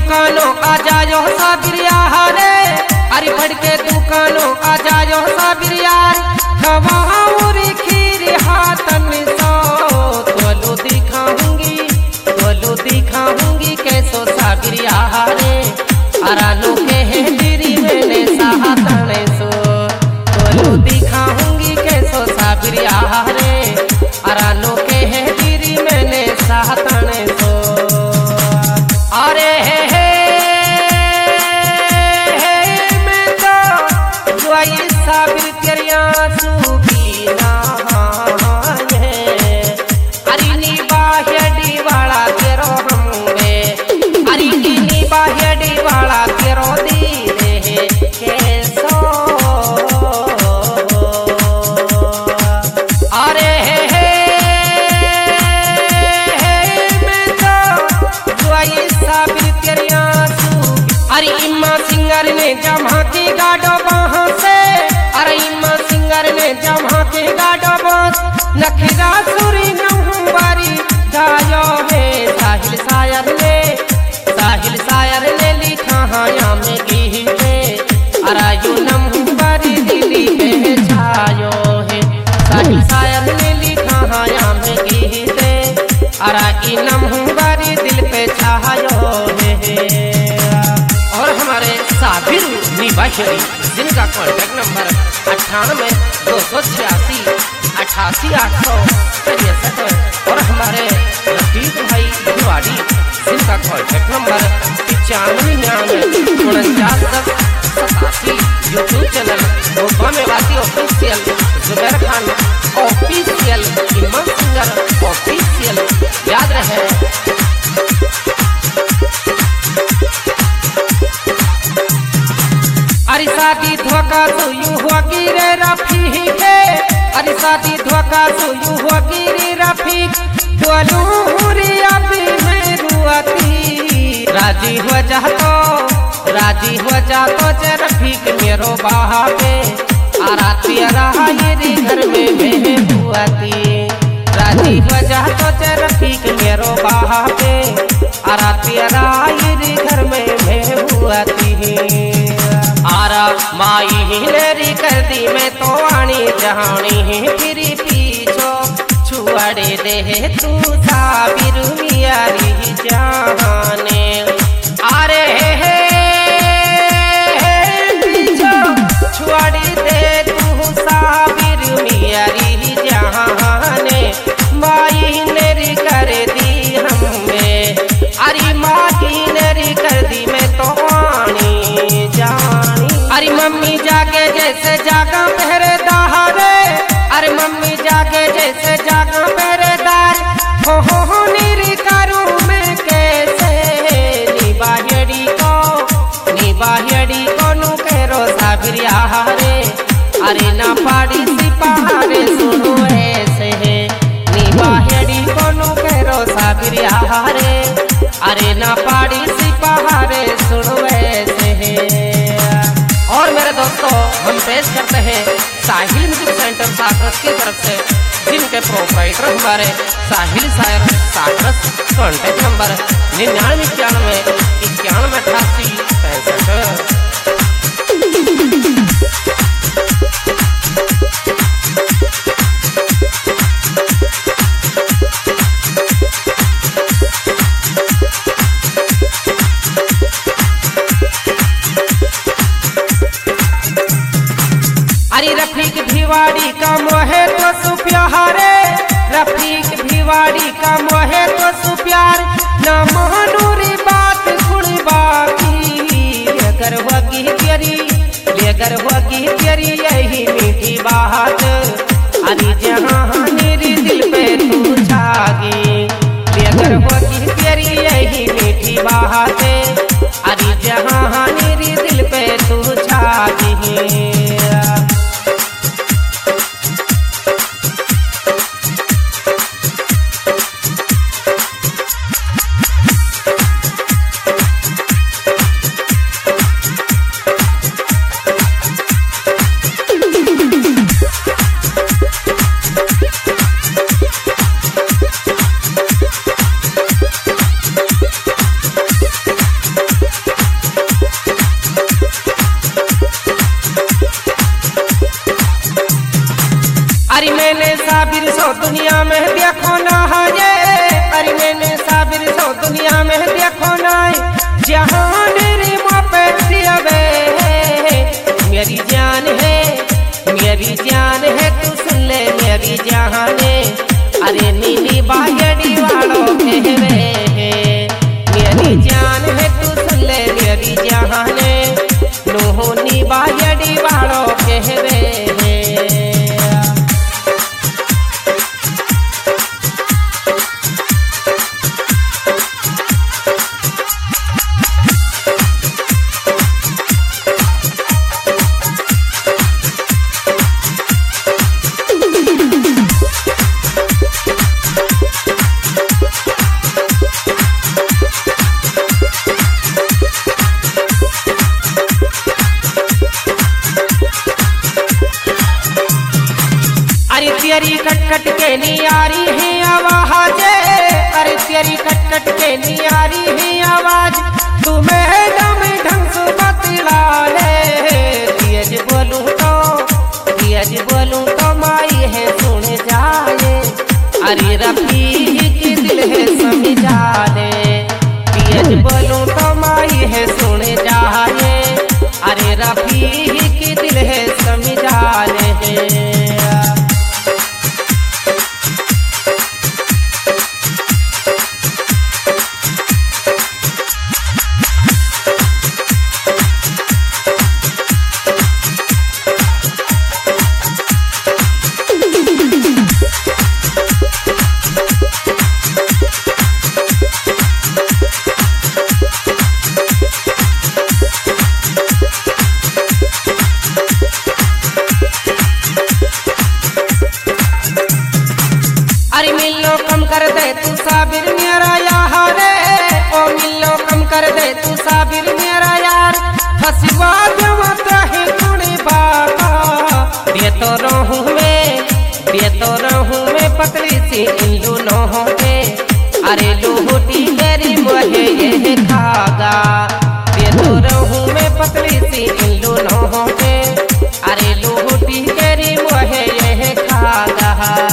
दुकानों आ जायो साबिरिया रे, अरे बढ़ के दुकानों आ जायो साबिरिया, खवाऊरी खीर हाथन सो, तोलो दिखाऊंगी कैसो साबिरिया रे, अरानो के है तेरी मैंने साहतने सो, तोलो दिखाऊंगी कैसो साबिरिया रे, अरानो के है तेरी मैंने साहतने सो। अरे मैं तो जुआई साबिर तेरिया सुबीना है, अरे नी बाह्यडी वाला तेरो हमवे, अरे नी बाह्यडी वाला तेरो दी रे कैसो। अरे अरे इम्मा सिंगर ने जमा के गाडो बाहों से, अरे इम्मा सिंगर ने जमा के गाडो बांस, नखरा सुरी नहुबारी गायो है, साहिल सायर ने लिखा हाया में गीते, अरे यू नहुबारी दिली पे छायो है, साहिल सायर ने लिखा हाया में गीते, अरे ई नहुबारी दिल पे छायो है। और हमारे साबिर निवासी जिनका कॉन्टैक्ट नंबर 98 286 88 863 और हमारे रफीक भाई भिवाड़ी जिनका कॉन्टैक्ट नंबर 95 49 87 यूट्यूब चैनल गोपा में वासी official, Zubair Khan official, Imam singer official, याद रहे। अरे शादी धोखा सुयू होगी रे रफीक, अरे शादी धोखा सुयू होगी रे रफीक, डोलूरी अभी मैं रुआती, राजी हो जा तो जे रफीक मेरो बाबे, आराती रहा ये घर में मैं हुआती, राजी हो जा तो जे रफीक मेरो बाबे, आराती रहा ये घर में मैं हुआती। आरा माई हिलेरी कर दी मैं तो आनी जहानी फिरी पीछो छुआड़े दे तू साबिर मियारी जाने, अरे पीछो छुआड़े दे तू साबिर मियारी जाने, माई हिलेरी कर दी हमें, अरे माँ हिलेरी कर दी मैं तो आनी जानी, अरे मम्मी जागे जैसे जागा पहरेदार, अरे मम्मी जागे जैसे जागा पहरेदार, हो नीरी करूं मैं कैसे, निबाह्यडी को नु करो साबिरिया रे, अरे ना पाड़ी सिपाहारे सुनो ऐसे, निबाह्यडी को नु करो साबिरिया रे, अरे ना पाड़ी सिपाहारे सुनो ऐसे। और मेरे दोस्तों हम पेश करते हैं साहिल म्यूजिक सेंटर साकरस की तरफ से, जिनके प्रोप्राइटर हमारे साहिल सायर साकरस, कॉन्टैक्ट नंबर 99 91 88 65। अरे रफीक भिवाड़ी का मोहे तो सुप्यारे, रफीक भिवाड़ी का मोहे तो सुप्यार, न मोहनूरी बात गुण बाकी, लेकर होगी तेरी यही मीठी बात, अरे जहाँ मेरी दिल पे तू छागी, लेकर होगी तेरी यही मीठी बात, अरे जहाँ मेरी दिल पे तू छागी। सो दुनिया में देखो ना है, अरे मैंने साबिर सो दुनिया में देखो ना जहान रे पे दियावे मेरी जान है, मेरी जान है तू सुन ले मेरी जाने। अरे नीली बायड़ी वालों कहवे मेरी जान है तू सुन ले मेरी जाने, नोहनी बायड़ी वालों कहवे। तेरी कटकट के नियारी है आवाज, अरे तेरी कटकट के नियारी है आवाज, तू मैडम ढंग से बतला ले। तेज बोलूं तो माई है सुन जाए, अरे रफी की दिल है समझा ले। तेज बोलूं तो माई है सुन जाए, अरे रफी की दिल है समझा ले। अरे मिलो कम कर दे तू साबिर मेरा यार, ओ मिलो कम कर दे तू साबिर मेरा यार, फसवा जमत है कुड़ी बाबा। दे तो रहूं मैं पतली सी इन दोनों में, अरे लूटी मेरी मोहे ये खागा। दे तो रहूं मैं पतली सी इन दोनों में, अरे लूटी मेरी मोहे ये खागा।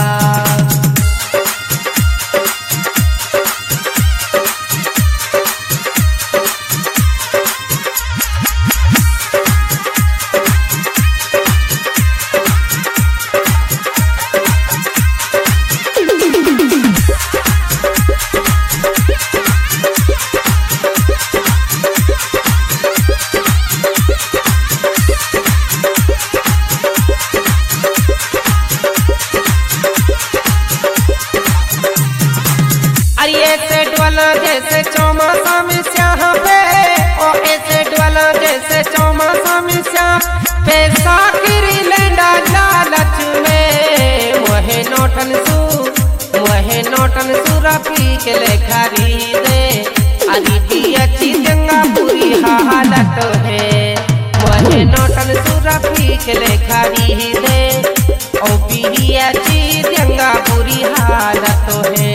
ऐसे डोला जैसे चौमासा में श्याम पे, ओ ऐसे डोला जैसे चौमासा में श्याम पैसा गिरी लेंडा लालच में। मोहे नोटन सूरा पी के ले खरीदे, अरे भी अच्छी जंगा पूरी हालत है। मोहे नोटन सूरा पी के ले खरीदे, ओ भी अच्छी जंगा पूरी हालत है।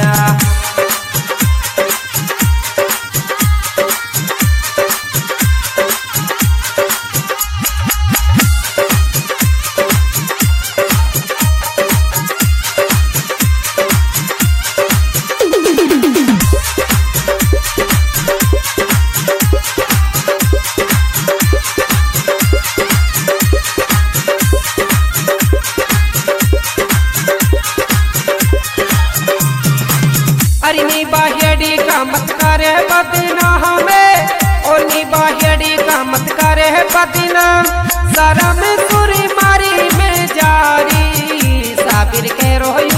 अरे नी बाहेड़ी का मत करे बदनाम हमें, ओ नी बाहेड़ी का मत करे बदनाम, शर्म सुरी मारी में जारी। साबिर के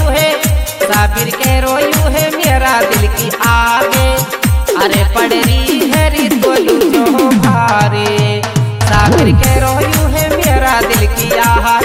रोयू है मेरा दिल की आगे, अरे पड़ रही है री तोलू जो भारे। साबिर के रोयू है मेरा दिल की आगे,